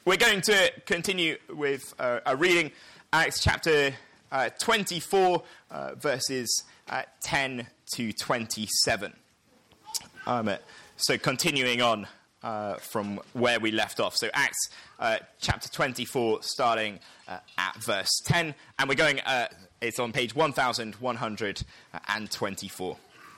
We're going to continue with a reading, Acts chapter 24, verses 10 to 27. So continuing on from where we left off. So Acts chapter 24, starting at verse 10. And we're going, it's on page 1124.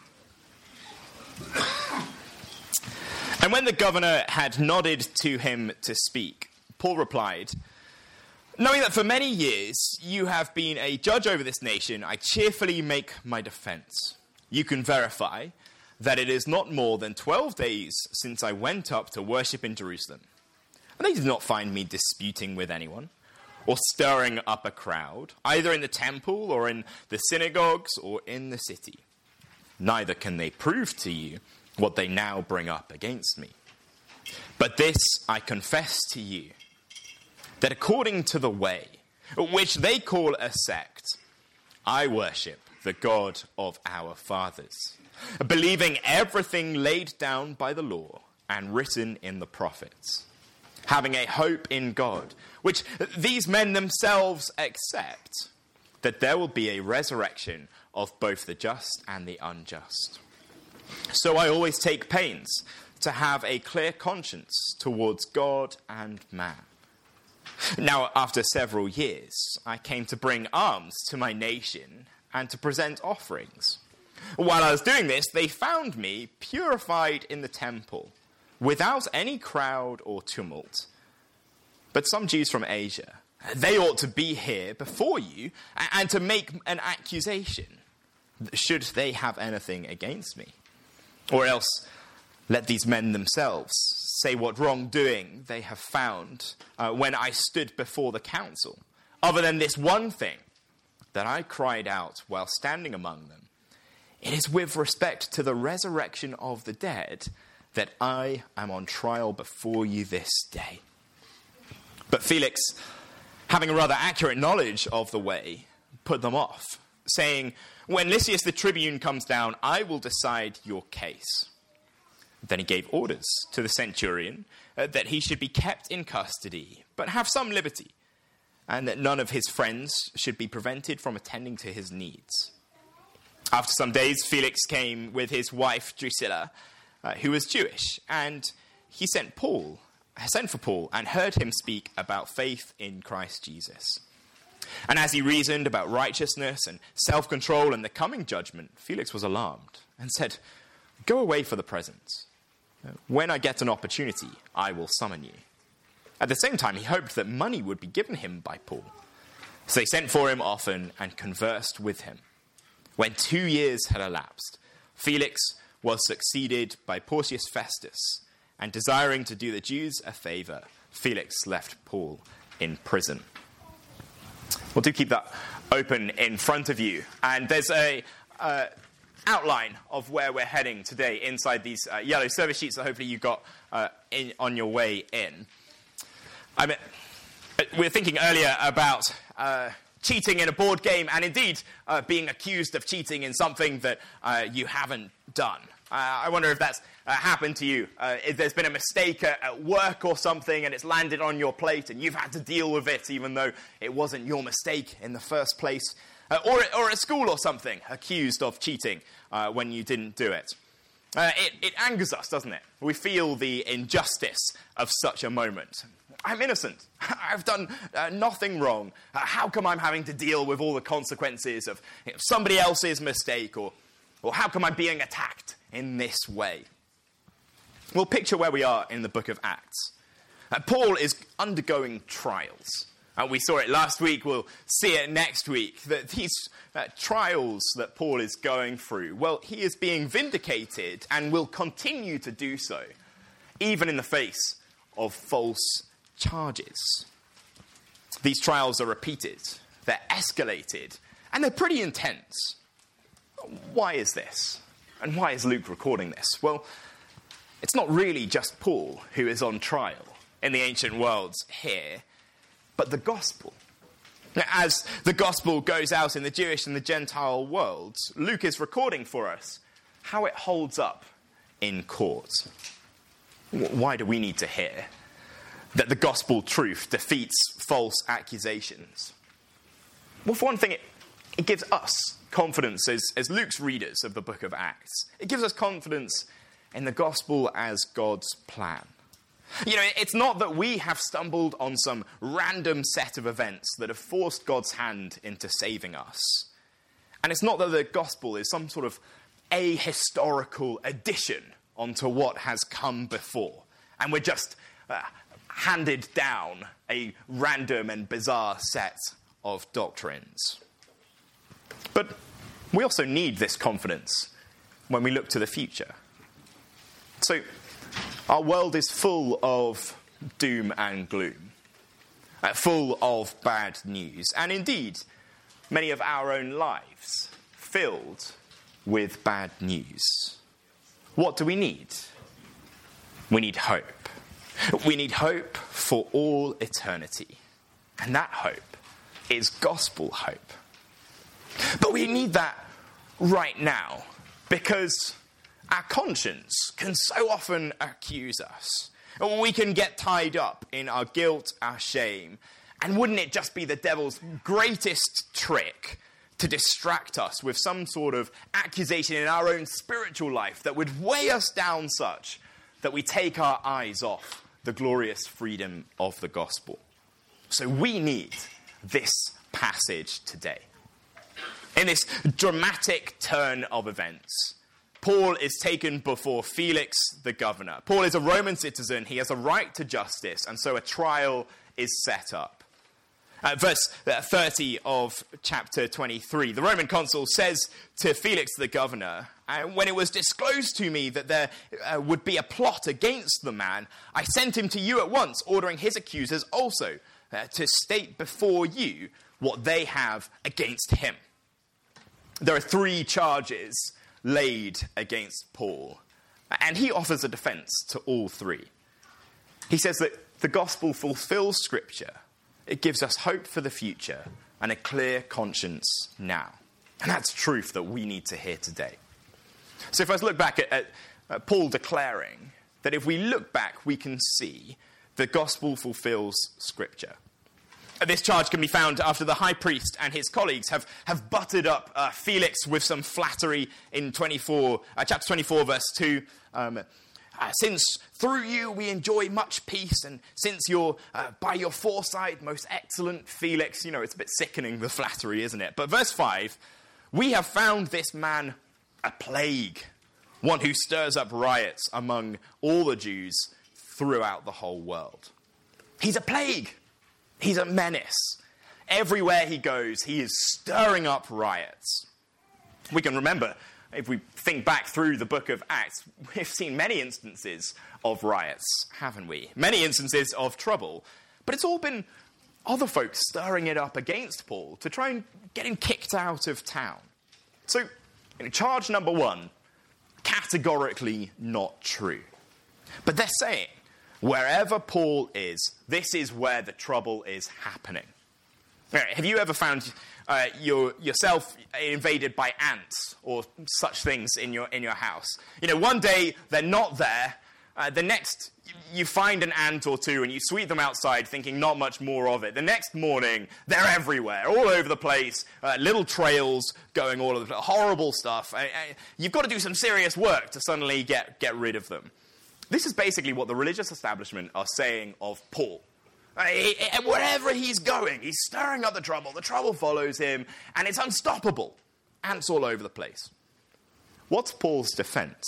And when the governor had nodded to him to speak, Paul replied, "Knowing that for many years you have been a judge over this nation, I cheerfully make my defense. You can verify that it is not more than 12 days since I went up to worship in Jerusalem. And they did not find me disputing with anyone or stirring up a crowd, either in the temple or in the synagogues or in the city. Neither can they prove to you what they now bring up against me. But this I confess to you, that according to the way, which they call a sect, I worship the God of our fathers, believing everything laid down by the law and written in the prophets, having a hope in God, which these men themselves accept, that there will be a resurrection of both the just and the unjust. So I always take pains to have a clear conscience towards God and man. Now, after several years, I came to bring alms to my nation and to present offerings. While I was doing this, they found me purified in the temple, without any crowd or tumult. But some Jews from Asia, they ought to be here before you and to make an accusation, should they have anything against me. Or else, let these men themselves say what wrongdoing they have found when I stood before the council, other than this one thing, that I cried out while standing among them. It is with respect to the resurrection of the dead that I am on trial before you this day." But Felix, having a rather accurate knowledge of the way, put them off, saying, "When Lysias the tribune comes down, I will decide your case." Then he gave orders to the centurion that he should be kept in custody, but have some liberty, and that none of his friends should be prevented from attending to his needs. After some days, Felix came with his wife Drusilla, who was Jewish, and he sent for Paul and heard him speak about faith in Christ Jesus. And as he reasoned about righteousness and self-control and the coming judgment, Felix was alarmed and said, "Go away for the present. When I get an opportunity, I will summon you." At the same time, he hoped that money would be given him by Paul. So they sent for him often and conversed with him. When 2 years had elapsed, Felix was succeeded by Porcius Festus, and desiring to do the Jews a favor, Felix left Paul in prison. Well, do keep that open in front of you. And there's a outline of where we're heading today inside these yellow service sheets that hopefully you got on your way in. We were thinking earlier about cheating in a board game, and indeed being accused of cheating in something that you haven't done. I wonder if that's happened to you. If there's been a mistake at work or something and it's landed on your plate and you've had to deal with it even though it wasn't your mistake in the first place. Or at school or something, accused of cheating when you didn't do it. It angers us, doesn't it? We feel the injustice of such a moment. I'm innocent. I've done nothing wrong. How come I'm having to deal with all the consequences of somebody else's mistake? Or how come I'm being attacked in this way? Well, picture where we are in the book of Acts. Paul is undergoing trials. We saw it last week, we'll see it next week, that these trials that Paul is going through, well, he is being vindicated and will continue to do so, even in the face of false charges. These trials are repeated, they're escalated, and they're pretty intense. Why is this? And why is Luke recording this? Well, it's not really just Paul who is on trial in the ancient world here, but the gospel. As the gospel goes out in the Jewish and the Gentile worlds, Luke is recording for us how it holds up in court. Why do we need to hear? that the gospel truth defeats false accusations? Well, for one thing, it gives us confidence as Luke's readers of the book of Acts. It gives us confidence in the gospel as God's plan. You know, it's not that we have stumbled on some random set of events that have forced God's hand into saving us. And it's not that the gospel is some sort of ahistorical addition onto what has come before. And we're just handed down a random and bizarre set of doctrines. But we also need this confidence when we look to the future. So, our world is full of doom and gloom, full of bad news, and indeed, many of our own lives filled with bad news. What do we need? We need hope. We need hope for all eternity. And that hope is gospel hope. But we need that right now because our conscience can so often accuse us. We can get tied up in our guilt, our shame. And wouldn't it just be the devil's greatest trick to distract us with some sort of accusation in our own spiritual life that would weigh us down such that we take our eyes off the glorious freedom of the gospel? So we need this passage today. In this dramatic turn of events, Paul is taken before Felix the governor. Paul is a Roman citizen. He has a right to justice, and so a trial is set up. Verse 30 of chapter 23, the Roman consul says to Felix the governor, "When it was disclosed to me that there would be a plot against the man, I sent him to you at once, ordering his accusers also to state before you what they have against him." There are 3 charges laid against Paul, and he offers a defense to all 3. He says that the gospel fulfills Scripture. It gives us hope for the future and a clear conscience now. And that's truth that we need to hear today. So if I look back at Paul declaring that if we look back, we can see the gospel fulfills Scripture. This charge can be found after the high priest and his colleagues have buttered up Felix with some flattery in chapter 24, verse 2. Since through you we enjoy much peace, and since you're, by your foresight, most excellent Felix. You know, it's a bit sickening, the flattery, isn't it? But verse 5, we have found this man a plague, one who stirs up riots among all the Jews throughout the whole world. He's a plague. He's a menace. Everywhere he goes, he is stirring up riots. We can remember, if we think back through the book of Acts, we've seen many instances of riots, haven't we? Many instances of trouble. But it's all been other folks stirring it up against Paul to try and get him kicked out of town. So, charge number 1, categorically not true. But they're saying, wherever Paul is, this is where the trouble is happening. Have you ever found yourself invaded by ants or such things in your house? You know, one day they're not there. The next, you find an ant or two and you sweep them outside thinking not much more of it. The next morning, they're everywhere, all over the place, little trails going all over the place, horrible stuff. You've got to do some serious work to suddenly get rid of them. This is basically what the religious establishment are saying of Paul. Wherever he's going, he's stirring up the trouble follows him, and it's unstoppable. Ants all over the place. What's Paul's defense?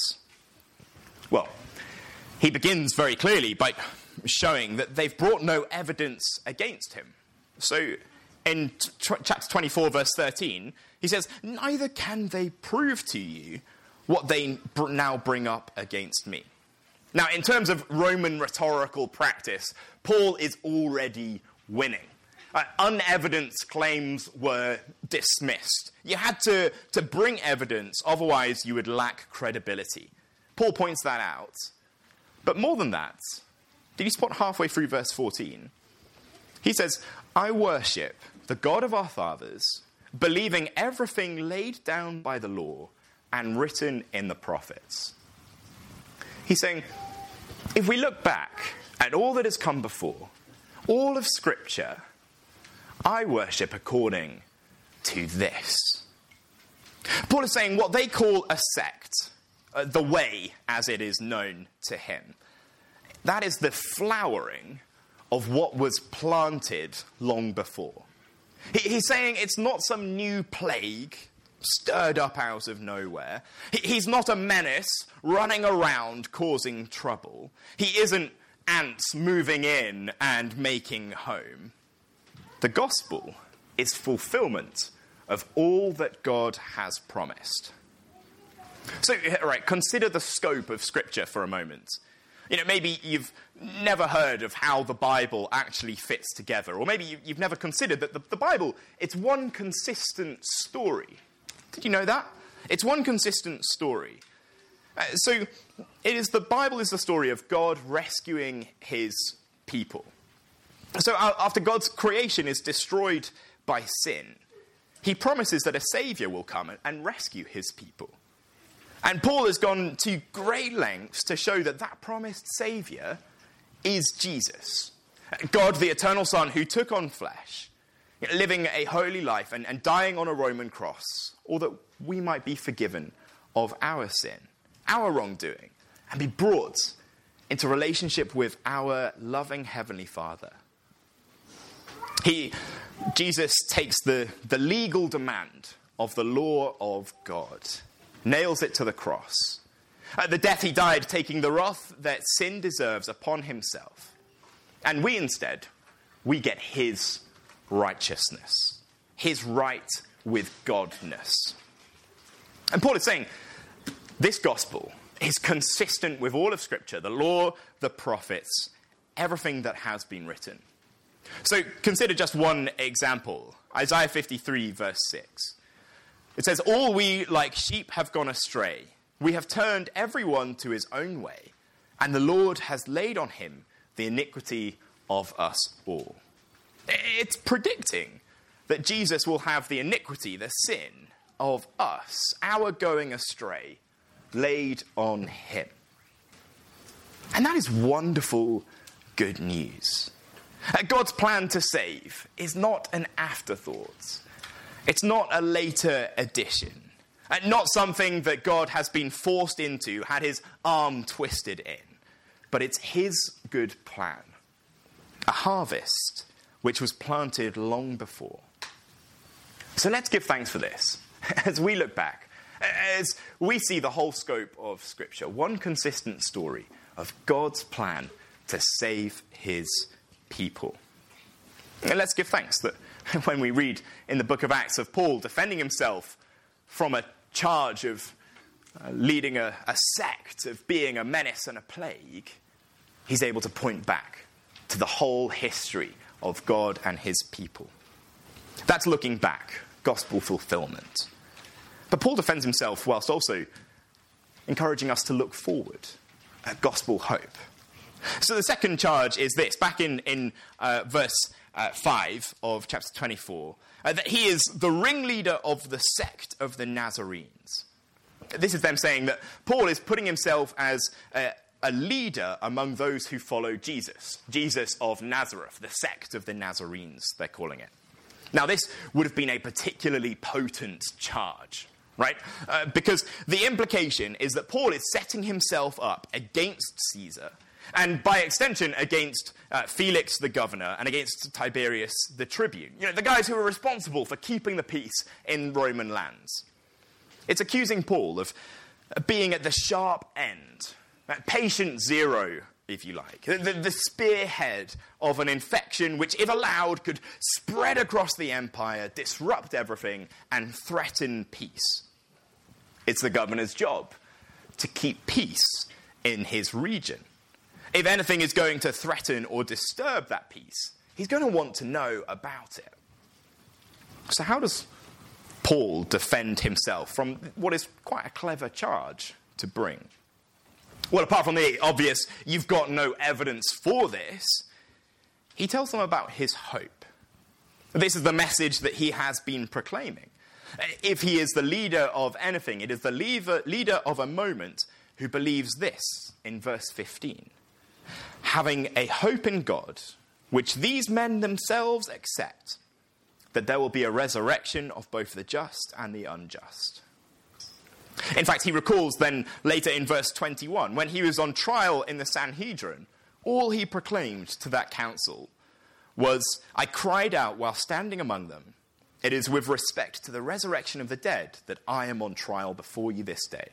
Well, he begins very clearly by showing that they've brought no evidence against him. So in chapter 24, verse 13, he says, neither can they prove to you what they now bring up against me. Now, in terms of Roman rhetorical practice, Paul is already winning. Unevidenced claims were dismissed. You had to bring evidence, otherwise you would lack credibility. Paul points that out. But more than that, did you spot halfway through verse 14? He says, I worship the God of our fathers, believing everything laid down by the law and written in the prophets. He's saying, if we look back and all that has come before, all of Scripture, I worship according to this. Paul is saying what they call a sect, the way as it is known to him, that is the flowering of what was planted long before. He's saying it's not some new plague stirred up out of nowhere. He's not a menace running around causing trouble. He isn't ants moving in and making home. The gospel is fulfillment of all that God has promised. So, right, consider the scope of Scripture for a moment. Maybe you've never heard of how the Bible actually fits together, or maybe you've never considered that the Bible, it's one consistent story. Did you know that? It's one consistent story. So the Bible is the story of God rescuing his people. So after God's creation is destroyed by sin, he promises that a Saviour will come and rescue his people. And Paul has gone to great lengths to show that promised Saviour is Jesus. God, the eternal Son, who took on flesh, living a holy life and dying on a Roman cross, or that we might be forgiven of our sin, our wrongdoing, and be brought into relationship with our loving Heavenly Father. Jesus takes the legal demand of the law of God, nails it to the cross. At the death he died, taking the wrath that sin deserves upon himself. And we instead, we get his righteousness, his right with Godness. And Paul is saying, this gospel is consistent with all of Scripture, the law, the prophets, everything that has been written. So consider just one example. Isaiah 53 verse 6. It says, all we like sheep have gone astray. We have turned everyone to his own way, and the Lord has laid on him the iniquity of us all. It's predicting that Jesus will have the iniquity, the sin of us, our going astray, laid on him. And that is wonderful good news. God's plan to save is not an afterthought. It's not a later addition. Not something that God has been forced into, had his arm twisted in. But it's his good plan. A harvest which was planted long before. So let's give thanks for this. As we look back, as we see the whole scope of Scripture, one consistent story of God's plan to save his people. And let's give thanks that when we read in the book of Acts of Paul defending himself from a charge of leading a sect, of being a menace and a plague, he's able to point back to the whole history of God and his people. That's looking back, gospel fulfillment. But Paul defends himself whilst also encouraging us to look forward at gospel hope. So the second charge is this, back in verse 5 of chapter 24, that he is the ringleader of the sect of the Nazarenes. This is them saying that Paul is putting himself as a leader among those who follow Jesus of Nazareth, the sect of the Nazarenes, they're calling it. Now, this would have been a particularly potent charge, right? Because the implication is that Paul is setting himself up against Caesar, and by extension against Felix the governor and against Tiberius the tribune. The guys who are responsible for keeping the peace in Roman lands. It's accusing Paul of being at the sharp end, patient zero, if you like, the spearhead of an infection which, if allowed, could spread across the empire, disrupt everything, and threaten peace. It's the governor's job to keep peace in his region. If anything is going to threaten or disturb that peace, he's going to want to know about it. So how does Paul defend himself from what is quite a clever charge to bring? Well, apart from the obvious, you've got no evidence for this, he tells them about his hope. This is the message that he has been proclaiming. If he is the leader of anything, it is the leader of a moment who believes this in verse 15. having a hope in God, which these men themselves accept, that there will be a resurrection of both the just and the unjust. In fact, he recalls then later in verse 21, when he was on trial in the Sanhedrin, all he proclaimed to that council was, I cried out while standing among them, it is with respect to the resurrection of the dead that I am on trial before you this day.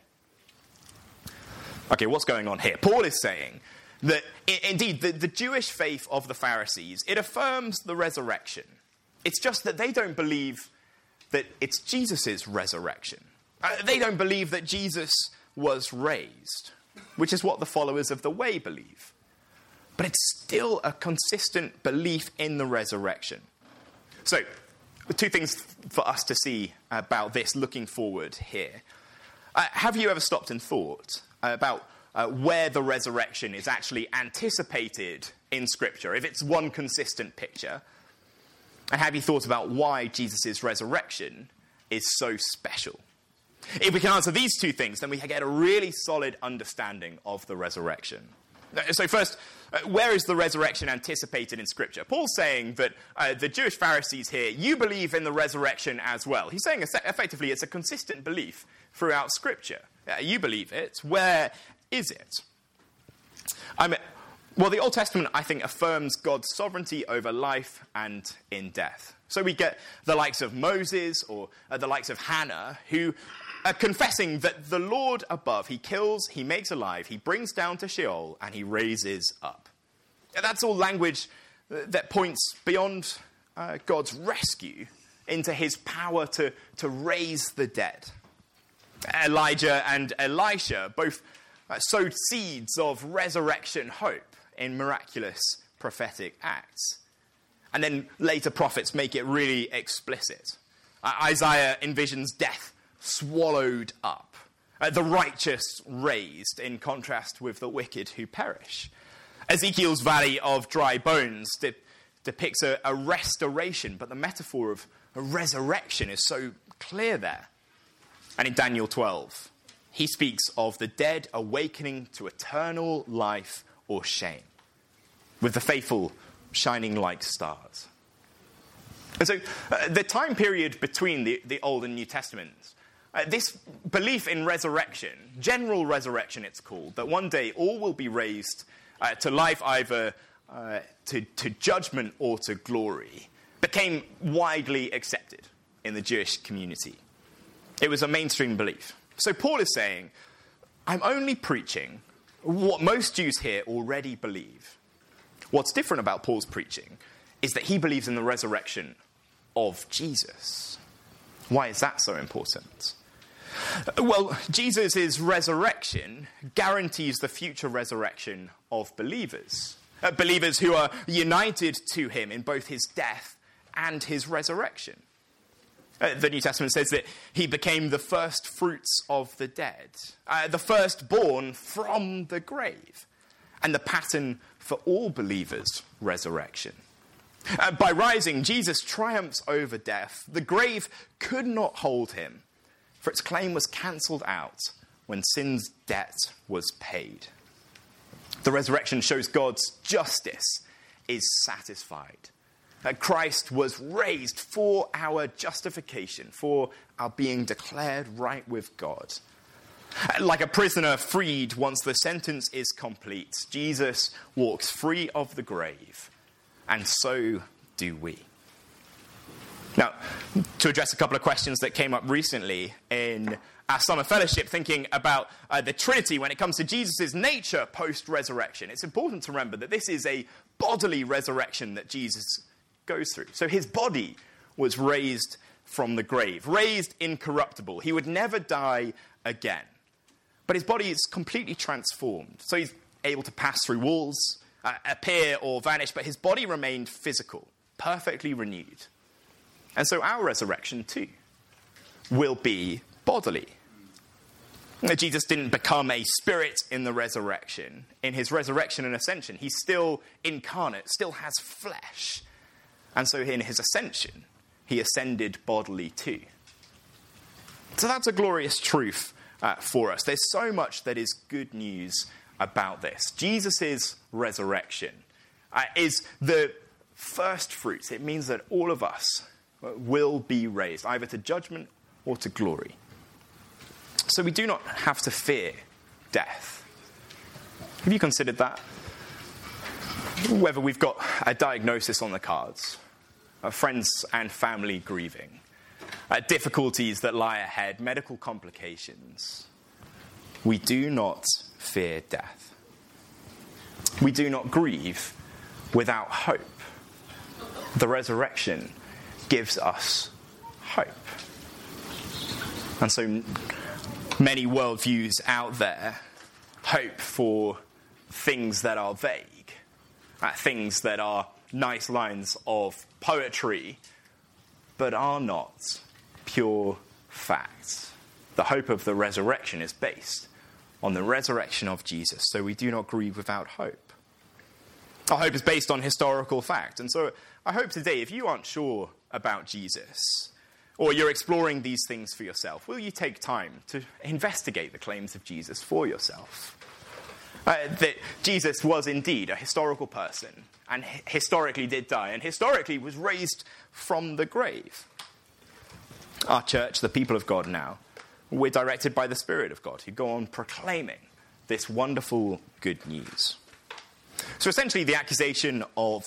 Okay, what's going on here? Paul is saying that, indeed, the Jewish faith of the Pharisees, it affirms the resurrection. It's just that they don't believe that it's Jesus' resurrection. They don't believe that Jesus was raised, which is what the followers of the way believe. But it's still a consistent belief in the resurrection. So, two things for us to see about this looking forward here. Have you ever stopped and thought about where the resurrection is actually anticipated in Scripture, if it's one consistent picture? And have you thought about why Jesus' resurrection is so special? If we can answer these two things, then we get a really solid understanding of the resurrection. So first, where is the resurrection anticipated in Scripture? Paul's saying that the Jewish Pharisees here, you believe in the resurrection as well. He's saying effectively it's a consistent belief throughout Scripture. You believe it. Where is it? Well, the Old Testament, I think, affirms God's sovereignty over life and in death. So we get the likes of Moses or the likes of Hannah, who are confessing that the Lord above, he kills, he makes alive, he brings down to Sheol, and he raises up. That's all language that points beyond God's rescue into his power to raise the dead. Elijah and Elisha both sowed seeds of resurrection hope in miraculous prophetic acts. And then later prophets make it really explicit. Isaiah envisions death swallowed up, the righteous raised, in contrast with the wicked who perish. Ezekiel's valley of dry bones depicts a restoration, but the metaphor of a resurrection is so clear there. And in Daniel 12, he speaks of the dead awakening to eternal life or shame, with the faithful shining like stars. And so the time period between the Old and New Testaments, this belief in resurrection, general resurrection it's called, that one day all will be raised to life, either to judgment or to glory, became widely accepted in the Jewish community. It was a mainstream belief. So Paul is saying, I'm only preaching what most Jews here already believe. What's different about Paul's preaching is that he believes in the resurrection of Jesus. Why is that so important? Well, Jesus' resurrection guarantees the future resurrection of believers. Believers who are united to him in both his death and his resurrection. The New Testament says that he became the first fruits of the dead, the firstborn from the grave, and the pattern for all believers' resurrection. By rising, Jesus triumphs over death. The grave could not hold him, for its claim was cancelled out when sin's debt was paid. The resurrection shows God's justice is satisfied. That Christ was raised for our justification, for our being declared right with God. Like a prisoner freed once the sentence is complete, Jesus walks free of the grave, and so do we. Now, to address a couple of questions that came up recently in our summer fellowship, thinking about the Trinity when it comes to Jesus' nature post-resurrection, it's important to remember that this is a bodily resurrection that Jesus goes through. So his body was raised from the grave, raised incorruptible. He would never die again. But his body is completely transformed. So he's able to pass through walls, appear or vanish, but his body remained physical, perfectly renewed. And so our resurrection too will be bodily. Jesus didn't become a spirit in the resurrection. In his resurrection and ascension, he's still incarnate, still has flesh. And so in his ascension, he ascended bodily too. So that's a glorious truth for us. There's so much that is good news about this. Jesus' resurrection is the first fruits. It means that all of us will be raised, either to judgment or to glory. So we do not have to fear death. Have you considered that? Whether we've got a diagnosis on the cards, friends and family grieving, difficulties that lie ahead, medical complications, we do not fear death. We do not grieve without hope. The resurrection gives us hope. And so many worldviews out there hope for things that are vague, things that are nice lines of poetry, but are not pure facts. The hope of the resurrection is based on the resurrection of Jesus, so we do not grieve without hope. Our hope is based on historical fact, and so I hope today, if you aren't sure about Jesus, or you're exploring these things for yourself, will you take time to investigate the claims of Jesus for yourself? That Jesus was indeed a historical person, and historically did die, and historically was raised from the grave. Our church, the people of God now, we're directed by the Spirit of God, who go on proclaiming this wonderful good news. So essentially the accusation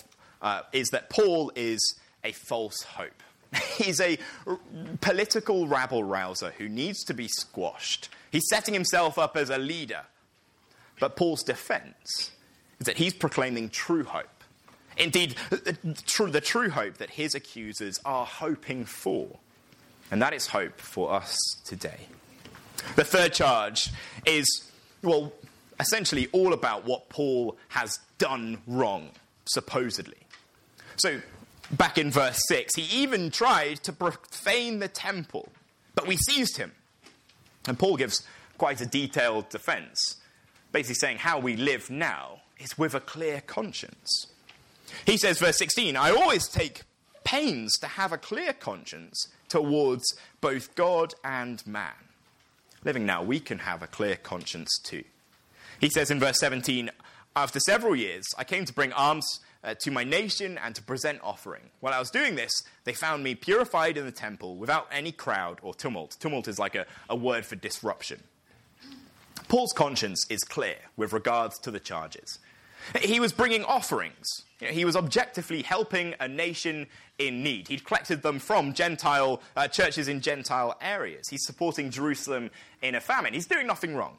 is that Paul is a false hope. He's a political rabble-rouser who needs to be squashed. He's setting himself up as a leader. But Paul's defense is that he's proclaiming true hope. Indeed, the true hope that his accusers are hoping for. And that is hope for us today. The third charge is, essentially all about what Paul has done wrong, supposedly. So, back in verse 6, he even tried to profane the temple, but we seized him. And Paul gives quite a detailed defense, basically saying how we live now is with a clear conscience. He says, verse 16, I always take pains to have a clear conscience towards both God and man. Living now, we can have a clear conscience too. He says in verse 17, after several years, I came to bring alms to my nation and to present offering. While I was doing this, they found me purified in the temple without any crowd or tumult. Tumult is like a word for disruption. Paul's conscience is clear with regards to the charges. He was bringing offerings. He was objectively helping a nation in need. He'd collected them from Gentile churches in Gentile areas. He's supporting Jerusalem in a famine. He's doing nothing wrong.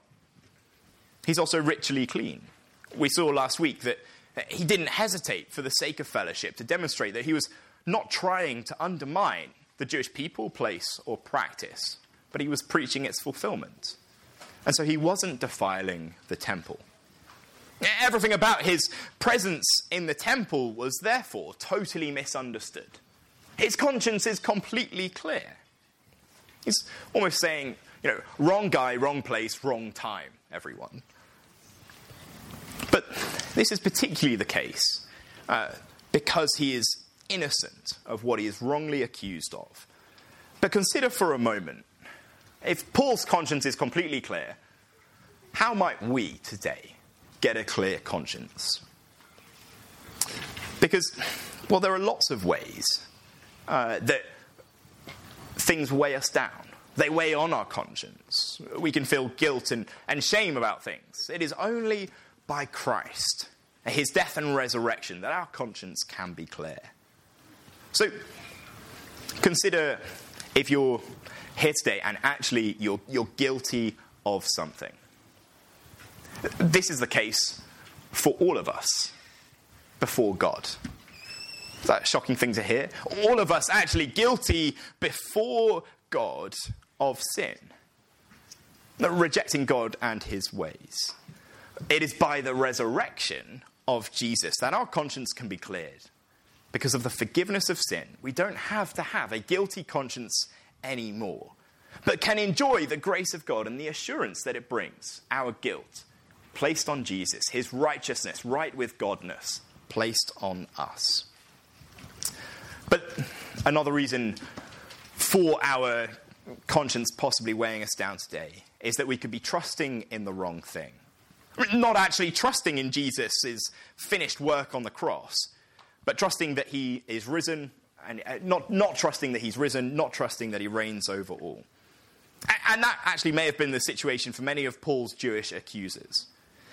He's also ritually clean. We saw last week that he didn't hesitate for the sake of fellowship to demonstrate that he was not trying to undermine the Jewish people, place, or practice, but he was preaching its fulfillment. And so he wasn't defiling the temple. Everything about his presence in the temple was therefore totally misunderstood. His conscience is completely clear. He's almost saying, wrong guy, wrong place, wrong time, everyone. But this is particularly the case because he is innocent of what he is wrongly accused of. But consider for a moment, if Paul's conscience is completely clear, how might we today get a clear conscience? Because, there are lots of ways that things weigh us down. They weigh on our conscience. We can feel guilt and shame about things. It is only by Christ, his death and resurrection, that our conscience can be clear. So, consider if you're here today and actually you're guilty of something. This is the case for all of us before God. Is that a shocking thing to hear? All of us actually guilty before God of sin, rejecting God and his ways. It is by the resurrection of Jesus that our conscience can be cleared. Because of the forgiveness of sin, we don't have to have a guilty conscience anymore, but can enjoy the grace of God and the assurance that it brings, our guilt placed on Jesus, his righteousness, right with Godness, placed on us. But another reason for our conscience possibly weighing us down today is that we could be trusting in the wrong thing. Not actually trusting in Jesus' finished work on the cross, but trusting that he is risen, and not trusting that he's risen, not trusting that he reigns over all. And that actually may have been the situation for many of Paul's Jewish accusers.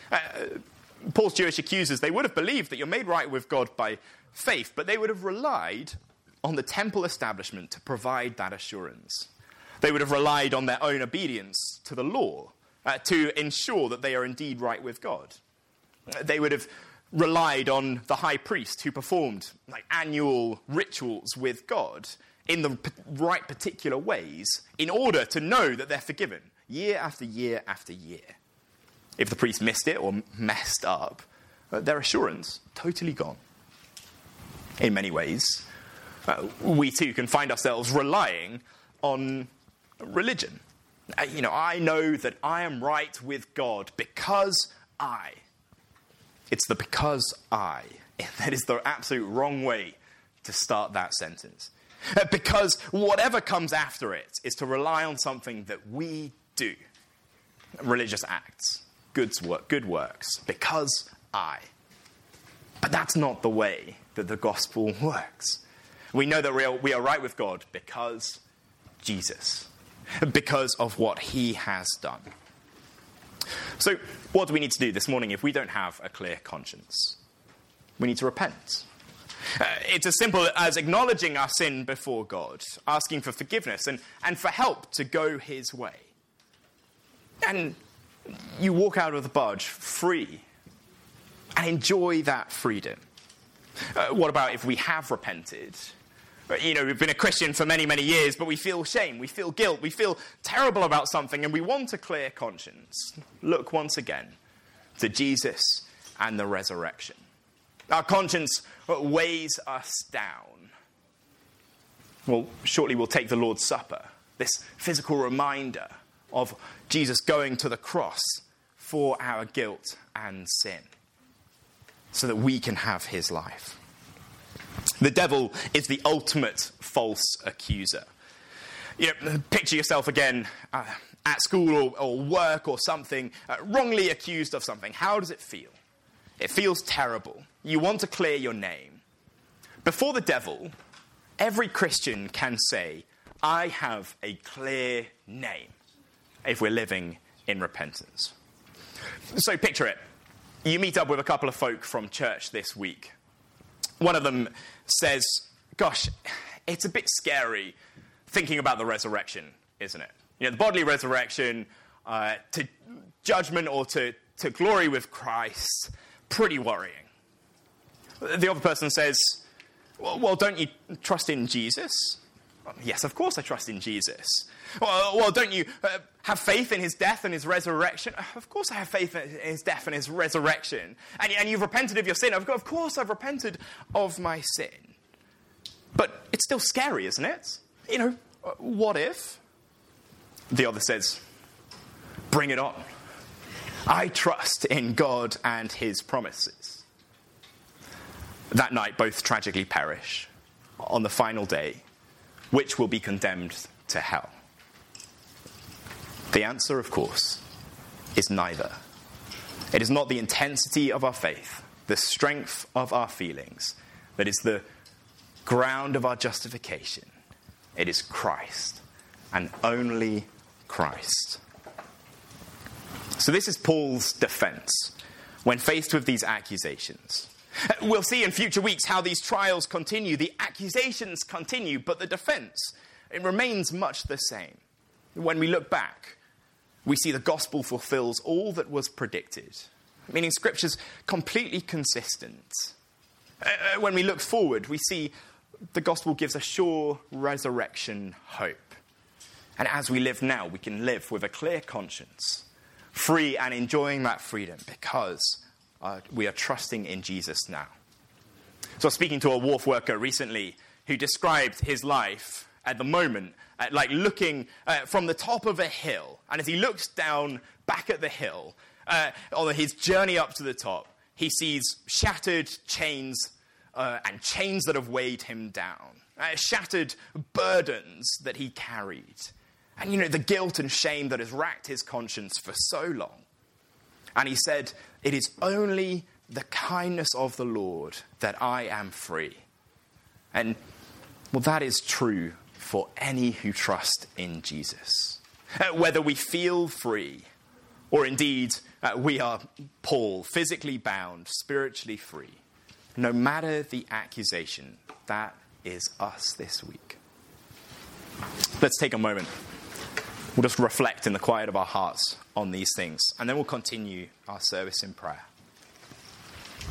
Paul's Jewish accusers, they would have believed that you're made right with God by faith, but they would have relied on the temple establishment to provide that assurance. They would have relied on their own obedience to the law to ensure that they are indeed right with God. They would have relied on the high priest who performed annual rituals with God in the right particular ways in order to know that they're forgiven year after year after year. If the priest missed it or messed up, their assurance totally gone. In many ways, we too can find ourselves relying on religion. I know that I am right with God because I. It's the because I that is the absolute wrong way to start that sentence. Because whatever comes after it is to rely on something that we do. Religious acts, good works, because I. But that's not the way that the gospel works. We know that we are right with God because Jesus, because of what he has done. So what do we need to do this morning if we don't have a clear conscience? We need to repent. It's as simple as acknowledging our sin before God, asking for forgiveness and for help to go his way. And you walk out of the barge free and enjoy that freedom. What about if we have repented? We've been a Christian for many, many years, but we feel shame, we feel guilt, we feel terrible about something, and we want a clear conscience. Look once again to Jesus and the resurrection. Our conscience weighs us down. Well, shortly we'll take the Lord's Supper, this physical reminder of Jesus going to the cross for our guilt and sin, so that we can have his life. The devil is the ultimate false accuser. Picture yourself again at school or work or something, wrongly accused of something. How does it feel? It feels terrible. You want to clear your name. Before the devil, every Christian can say, I have a clear name, if we're living in repentance. So picture it. You meet up with a couple of folk from church this week. One of them says, gosh, it's a bit scary thinking about the resurrection, isn't it? The bodily resurrection, to judgment or to glory with Christ, pretty worrying. The other person says, well, don't you trust in Jesus? Well, yes, of course I trust in Jesus. Well, don't you have faith in his death and his resurrection? Of course I have faith in his death and his resurrection. And you've repented of your sin? Of course I've repented of my sin. But it's still scary, isn't it? What if? The other says, bring it on. I trust in God and his promises. That night, both tragically perish. On the final day, which will be condemned to hell? The answer, of course, is neither. It is not the intensity of our faith, the strength of our feelings, that is the ground of our justification. It is Christ, and only Christ. So this is Paul's defense when faced with these accusations. We'll see in future weeks how these trials continue. The accusations continue, but the defense, it remains much the same. When we look back, we see the gospel fulfills all that was predicted, meaning Scripture's completely consistent. When we look forward, we see the gospel gives a sure resurrection hope. And as we live now, we can live with a clear conscience, free and enjoying that freedom because we are trusting in Jesus now. So I was speaking to a wharf worker recently who described his life at the moment like looking from the top of a hill. And as he looks down back at the hill, on his journey up to the top, he sees shattered chains and chains that have weighed him down, shattered burdens that he carried. And, the guilt and shame that has racked his conscience for so long. And he said, "It is only the kindness of the Lord that I am free." And, well, that is true for any who trust in Jesus. Whether we feel free, or indeed we are Paul, physically bound, spiritually free, no matter the accusation, that is us this week. Let's take a moment. We'll just reflect in the quiet of our hearts on these things, and then we'll continue our service in prayer.